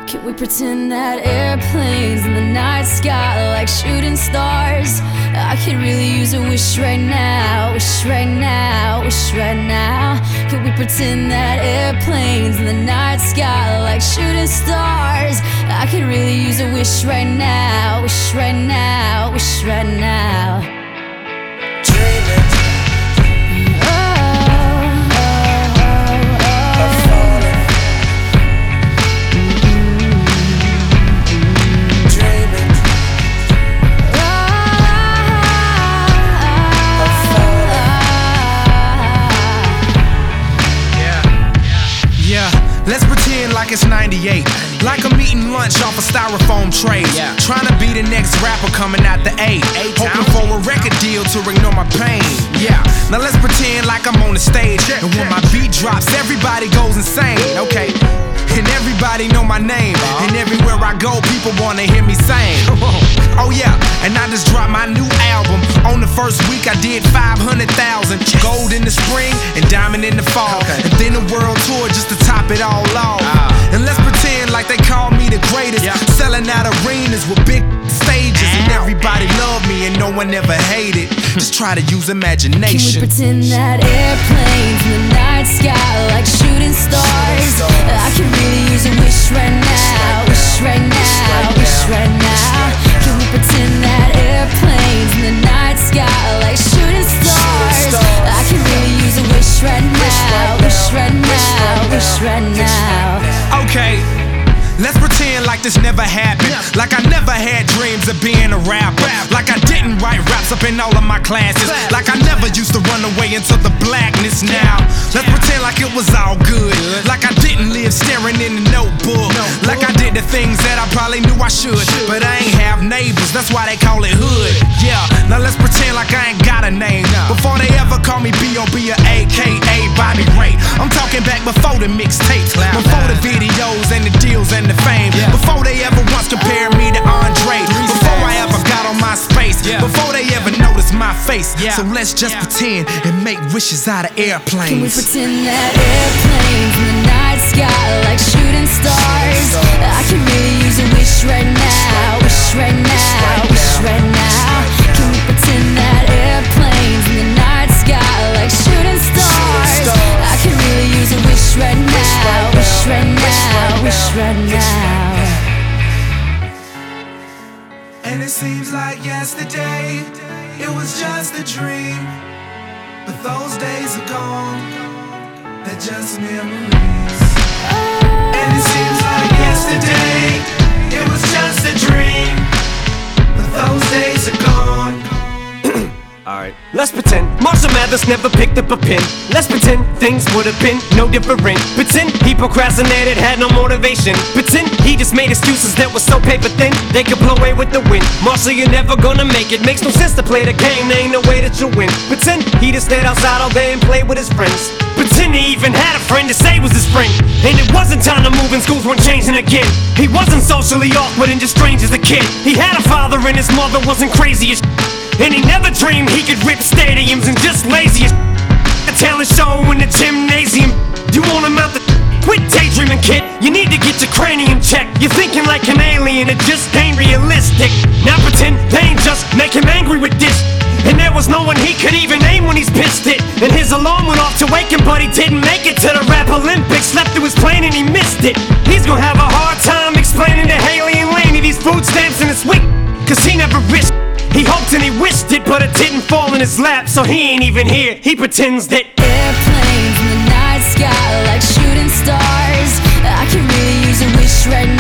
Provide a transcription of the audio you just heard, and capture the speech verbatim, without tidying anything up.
Can we pretend that airplanes in the night sky like shooting stars? I could really use a wish right now, wish right now, wish right now. Can we pretend that airplanes in the night sky like shooting stars? I could really use a wish right now, wish right now, wish right now. Dreaming. Let's pretend like it's ninety-eight, like I'm eating lunch off a styrofoam tray. Yeah. Trying to be the next rapper coming out the eight, hoping for a record deal to ignore my pain. Yeah. Now let's pretend like I'm on the stage, and when my beat drops, everybody goes insane. Okay. And everybody know my name, and everywhere I go, people wanna hear me sing. Oh yeah, and I just dropped my new album. On the first week I did five hundred thousand. Gold in the spring and diamond in the fall. And then a world tour just to top it all off. And let's pretend like they call me the greatest. Selling out arenas with big stages, and everybody love me and no one ever hated. Just try to use imagination. Can we pretend that airplanes in the night sky like shooting stars? I could really use a wish right now, wish right now, wish right now. Can we pretend that airplanes in the night sky like shooting stars? I could really use a wish right now, wish right now, wish right now. Okay. Let's pretend like this never happened, like I never had dreams of being a rapper, like I didn't write raps up in all of my classes, like I never used to run away into the blackness now. Let's pretend like it was all good, like I didn't live staring in the notebook, like I did the things that I probably knew I should, but I ain't have neighbors, that's why they call it hood. Yeah, now let's pretend like I ain't got a name, before they ever call me B O B or A K A Bobby Ray. I'm talking back before the mixtapes, before the videos and the deals and the fame, yeah. Before they ever once compared me to Andre, before I ever got on my space, yeah. Before they ever noticed my face, yeah. So let's just yeah. pretend and make wishes out of airplanes. Can we pretend that airplanes in the night sky like shooting stars? I could really use a wish right now, wish right now, wish right now. Can we pretend that airplanes in the night sky like shooting stars? I could really use a wish right now, wish right now, wish right now. And it seems like yesterday, it was just a dream, but those days are gone, they're just memories. And it seems like yesterday, it was just a dream, but those days are gone. Alright, let's pretend Marshall Mathers never picked up a pen. Let's pretend things would have been no different. Pretend he procrastinated, had no motivation. Pretend he just made excuses that were so paper thin they could blow away with the wind. Marshall, you're never gonna make it. Makes no sense to play the game, there ain't no way that you'll win. Pretend he just stayed outside all day and played with his friends. Pretend he even had a friend to say was his friend, and it wasn't time to move and schools weren't changing again. He wasn't socially awkward and just strange as a kid. He had a father and his mother wasn't crazy as and he never dreamed he could rip stadiums and just lazy as a talent show in the gymnasium. You want him out the quit daydreaming, kid. You need to get your cranium checked. You're thinking like an alien, it just ain't realistic. Now pretend they ain't just make him angry with this, and there was no one he could even name when he's pissed it. And his alarm went off to wake him, but he didn't make it to the rap Olympics. Slept through his plane and he missed it. He's gonna have a hard time explaining to Haley and Laney these food stamps in his week, cause he never risked. He hoped and he wished it, but it didn't fall in his lap, so he ain't even here. He pretends that airplanes in the night sky like shooting stars. I could really use a wish right